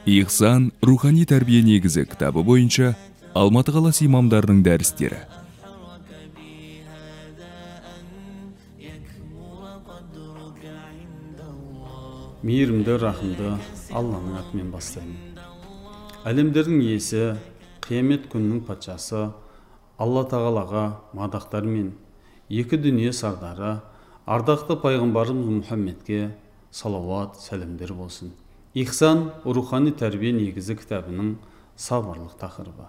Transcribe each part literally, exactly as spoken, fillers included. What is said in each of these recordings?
Ихсан рухани тәрбие негізі кітабы бойынша Алматы қаласы имамдарының дәрістері. Мейірімді, рахымды Алланың атымен бастаймын. Әлемдердің иесі, қиямет күнінің патшасы, Алла тағалаға мадақтар мен екі дүние сардары, ардақты пайғамбарымыз Мұхаммедке салауат, сәлемдер болсын. Ихсан рухани тәрбие негізі кітабының сабырлық тақырыбы.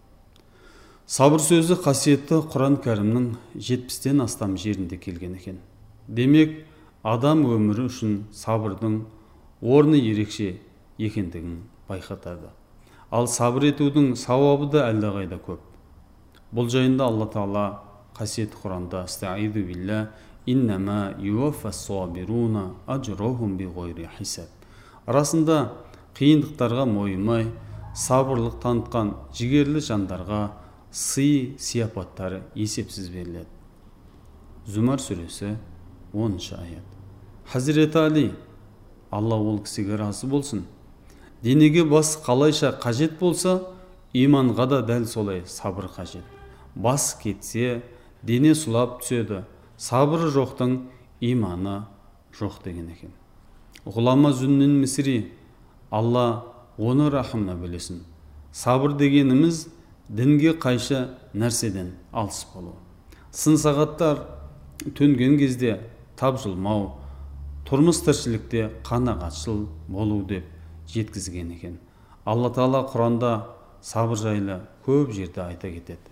Сабыр сөзі қасиетті Құран кәрімнің жетпістен астам жерінде келген екен. Демек, адам өмірі үшін сабырдың орны ерекше екендігін байқатады. Ал сабыр етудің сауабы да әлдеқайда көп. Бұл жайында Алла Тағала қасиетті Құранда «Стаиду билля, иннама юаффас сабируна ажрохум биғойри хисаб». Арасында қиындықтарға мойымай, сабырлық танытқан жігерлі жандарға сый сияпаттары есепсіз беріледі. Зумар сүресі оныншы аят. Хазіреті Али, Алла ол кісіге разы болсын, денеге бас қалайша қажет болса, иманға да дәл солай сабыр қажет. Бас кетсе, дене сұлап түседі, сабыры жоқтың иманы жоқ деген екен. Ғұлама Зүннин Мисри, Алла оны рахымына бөлесін. Сабыр дегеніміз дінге қайшы нәрседен алыс болу. Сын сағаттар төнген кезде тапжылмау, тұрмыс тіршілікте қанағатшыл болу деп жеткізген екен. Алла Тағала Құранда сабыр жайлы көп жерде айта кетеді.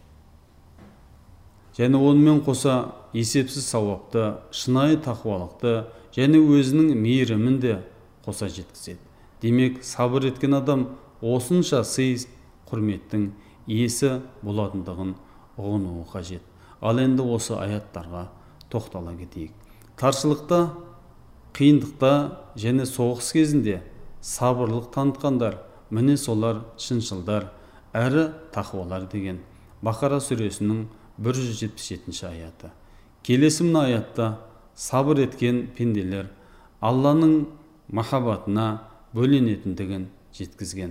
Және онымен қоса есепсіз сауапты, шынайы тақуалықты және өзінің мейірімін де қоса жеткізеді. Демек, сабыр еткен адам осынша сый құрметтің иесі болатындығын ұғынуы қажет. Ал енді осы аяттарға тоқтала кетейік. Таршылықта, қиындықта және соғыс кезінде сабырлық танытқандар, міне солар шыншылдар, әрі тақуалар деген Бақара сүресінің бір жүз жетпіс жетінші аяты. Келесі мына аятта сабыр еткен пенделер Алланың махаббатына бөленетіндігін жеткізген.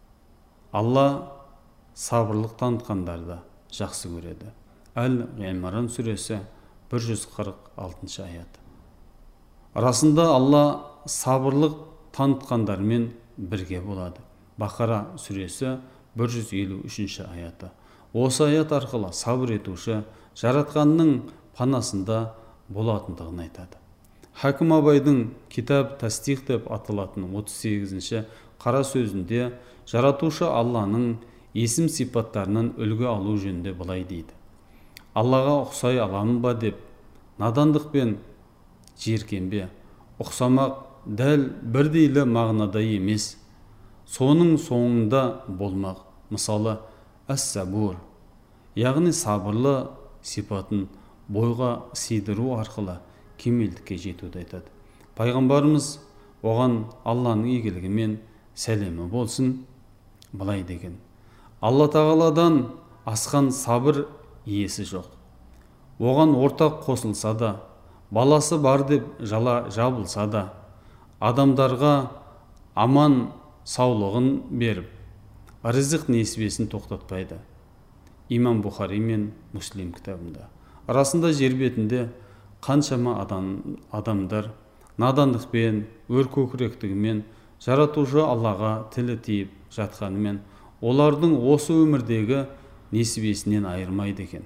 Алла сабырлық танытқандарды жақсы көреді. Әл-Имран сүресі бір жүз қырық алтыншы аят. Расында Алла сабырлық танытқандармен бірге болады. Бақара сүресі бір жүз елу үшінші аяты. Осы аят арқылы сабыр етуші жаратқанның панасында болатындығын айтады. Хакім Абайдың китаб Тастих деп аталатын отыз сегізінші қара сөзінде жаратушы Алланың есім сипаттарынан үлгі алу жөнінде былай дейді. Аллаға ұқсай аламын ба деп надандық пен жиіркенбе, ұқсамақ дәл бірдейлі мағынада емес, соның соңында болмақ. Мысалы, әс-сабур, яғни сабырлы сипатын бойға сыйдыру арқылы кемелдікке жетуді айтады. Пайғамбарымыз оған Алланың игілігімен сәлемі болсын былай деген: Алла Тағаладан асқан сабыр иесі жоқ. Оған ортақ қосылса да, баласы бар деп жала жабылса да, адамдарға аман саулығын беріп, ризық несібесін тоқтатпайды. Имам Бұхари мен Муслим кітабында. Арасында жер бетінде қаншама адам, адамдар надандықпен, өркөкіректігімен жаратушы Аллаға тілі тиіп жатқанымен, олардың осы өмірдегі несібесінен айырмайды екен.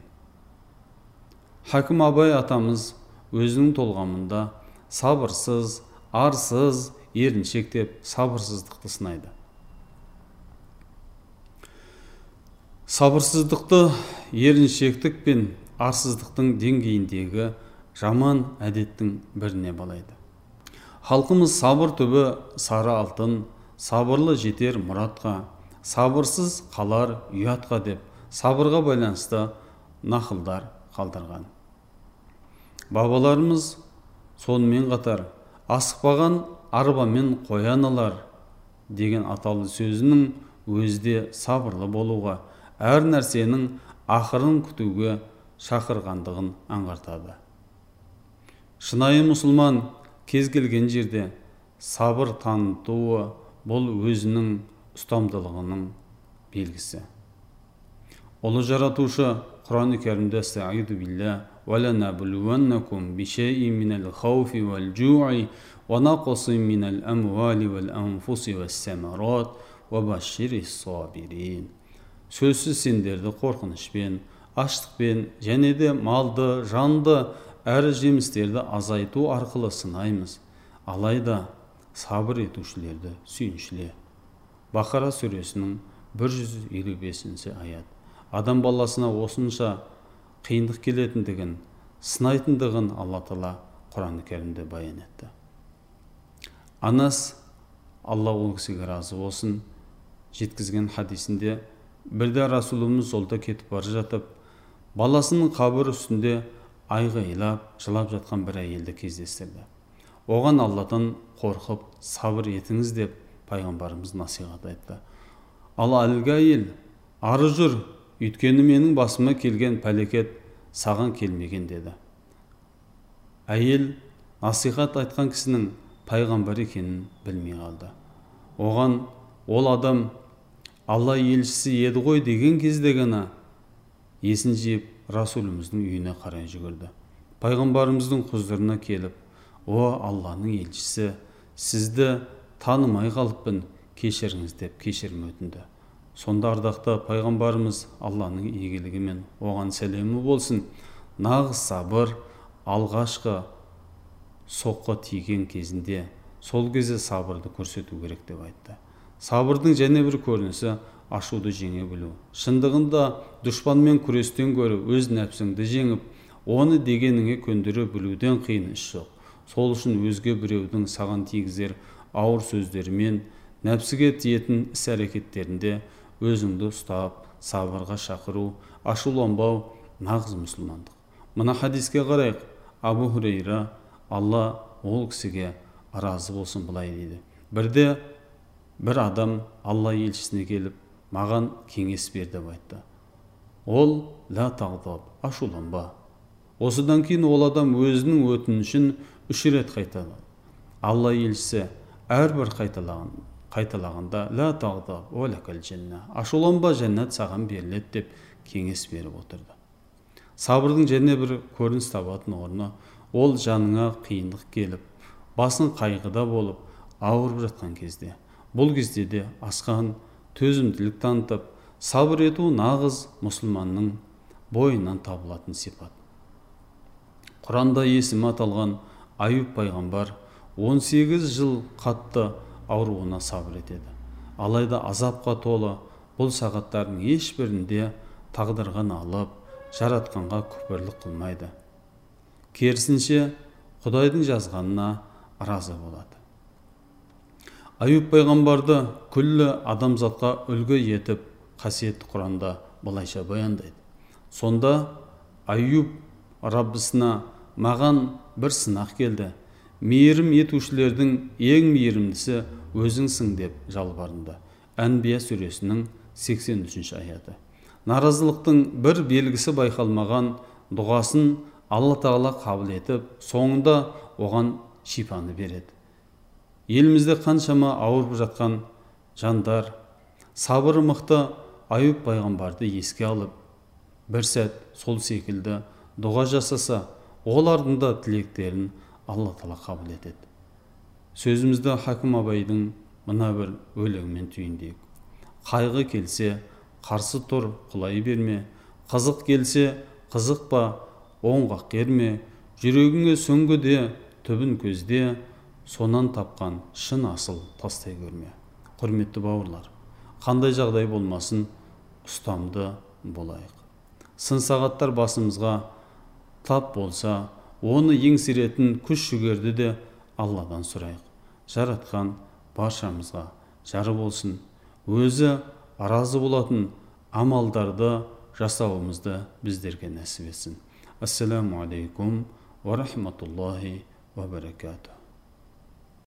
Хакім Абай атамыз өзінің толғамында сабырсыз, арсыз, еріншек деп сабырсыздықты сынайды. Сабырсыздықты еріншектік пен арсыздықтың деңгейіндегі жаман әдеттің біріне балайды. Халқымыз сабыр түбі сары алтын, сабырлы жетер мұратқа, сабырсыз қалар ұятқа деп сабырға байланысты нақылдар қалдырған. Бабаларымыз сонымен қатар асықпаған арбамен қоян алар деген аталы сөзінің өзде сабырлы болуға, әр нәрсенің ақырын күтуге шақырғандығын аңғартады. Шынайы мұсылман кез келген жерде сабыр танытуы бұл өзінің ұстамдылығының белгісі. Ұлы жаратушы Құран-ы Кәрімде «Estaizu billah wa lanabluwannakum bishay'in minal khawfi wal ju'i wa naqsin minal amwali wal anfusi was samarat wa bashshiris sabirin». Сөзсіз сендерді қорқынышпен, аштықпен және де малды, жанды, әрі жемістерді азайту арқылы сынаймыз. Алайда сабыр етушілерді сүйіншіле. Бақара сүресінің бір жүз елу бесінші аят. Адам баласына осынша қиындық келетіндігін, сынайтындығын Алла Тағала Құран-ы Кәрімде баян етті. Анас, Алла ол кісіге разы болсын, жеткізген хадисінде, бірде Расулымыз жолда кетіп бара жатып, баласының қабір үстінде айғайлап, жылап жатқан бір әйелді кездестірді. Оған Алладан қорқып, сабыр етіңіз деп пайғамбарымыз насихат айтты. Ал әлгі әйел, ары жүр, өйткені менің басыма келген пәлекет саған келмеген деді. Әйел насихат айтқан кісінің пайғамбар екенін білмей қалды. Оған ол адам Алла елшісі еді ғой деген кезде ғана есін жиып Расулымыздың үйіне қарай жүгірді. Пайғамбарымыздың құзырына келіп, «О Алланың елшісі, сізді танымай қалыппын, кешіріңіз» деп кешірім өтінді. Сонда ардақты пайғамбарымыз Алланың игілігімен оған сәлемі болсын, нағыз сабыр алғашқы соққы тиген кезінде, сол кезде сабырды көрсету керек деп айтты. Сабырдың және бір көрінісі ашуды жеңе білу. Шындығында дұшпанмен күрестен гөрі өз нәпсіңді жеңіп, оны дегеніңе көндіре білуден қиын іс жоқ. Сол үшін өзге біреудің саған тигізер ауыр сөздерімен, нәпсіге тиетін іс-әрекеттерінде өзіңді ұстап, сабырға шақыру, ашуланбау нағыз мұсылмандық. Мына хадиске қарайық. Абу Хурайра, Алла ол кісіге разы болсын, былай дейді. Бірде бір адам Алла елшісіне келіп, маған кеңес бер деп айтты. Ол ла тағдаб, ашуланба. Осыдан кейін ол адам өзінің өтінішін үш рет қайталады. Алла елшісі әрбір қайталаған қайталағанда ла тағдаб ва лакал жанна, ашуланба, жәннат саған беріледі деп кеңес беріп отырды. Сабырдың және бір көрініс табатын орны, ол жаныңа қиындық келіп, басың қайғыда болып, ауырып жатқан кезде, бұл кезде де асқан төзімділік танытып, сабыр ету нағыз мұсылманның бойынан табылатын сипат. Құранда есімі аталған Аюб пайғамбар он сегіз жыл қатты ауруына сабыр етеді. Алайда азапқа толы бұл сағаттардың ешбірінде тағдырға налып, жаратқанға күпірлік қылмайды. Керісінше Құдайдың жазғанына разы болады. Аюб пайғамбарды күллі адамзатқа үлгі етіп, қасиетті Құранда былайша баяндайды. Сонда Аюб Раббысына, маған бір сынақ келді. Мейірім етушілердің ең мейірімдісі өзіңсің деп жалбарынды. Әнбия сүресінің сексен үшінші аяты. Наразылықтың бір белгісі байқалмаған дұғасын Алла Тағала қабыл етіп, соңында оған шипаны береді. Елімізде қаншама ауырып жатқан жандар, сабыры мықты Аюб пайғамбарды еске алып, бір сәт сол секілді дұға жасаса, олардың да тілектерін Алла Тағала қабыл етеді. Сөзімізді Хакім Абайдың мына бір өлеңімен түйіндейік. Қайғы келсе, қарсы тұр, құлай берме, қызық келсе, қызықпа, оңғақ керме, жүрегіңе сүңгіде, түбін көзде, сонан тапқан шын асыл тастай көрме. Құрметті бауырлар, қандай жағдай болмасын, ұстамды болайық. Сын сағаттар басымызға тап болса, оны еңсеретін күш жүгерді де Алладан сұрайық. Жаратқан баршамызға жары болсын, өзі разы болатын амалдарды жасауымызды біздерге нәсіп етсін. Ассаламу алейкум ва рахматуллахи ва баракатух.